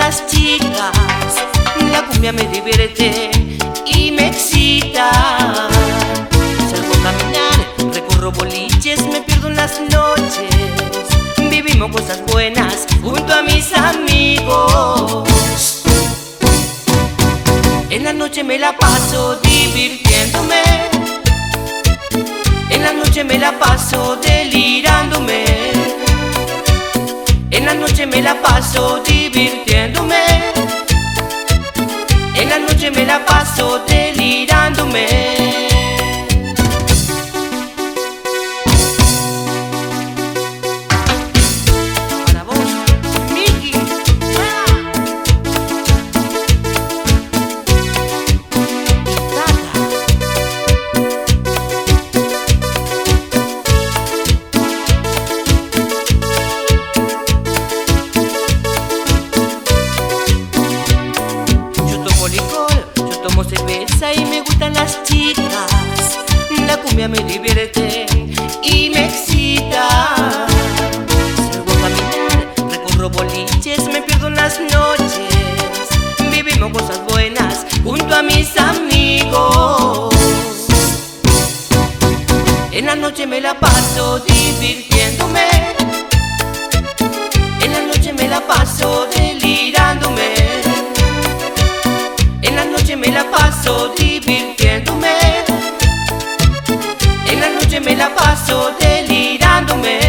las chicas, la cumbia me divierte y me excita. Salgo a caminar, recorro boliches, me pierdo en las noches, vivimos cosas buenas junto a mis amigos. En la noche me la paso divirtiéndome, en la noche me la paso delirándome, en la noche me la paso divirtiéndome, en la noche me la paso delirándome. Tomo cerveza y me gustan las chicas, la cumbia me divierte y me excita. Salgo a caminar, recorro boliches, me pierdo en las noches, vivimos cosas buenas junto a mis amigos. En la noche me la paso divirtiéndome, en la noche me la paso delirándome, en la noche me la paso divirtiéndome, en la noche me la paso delirándome.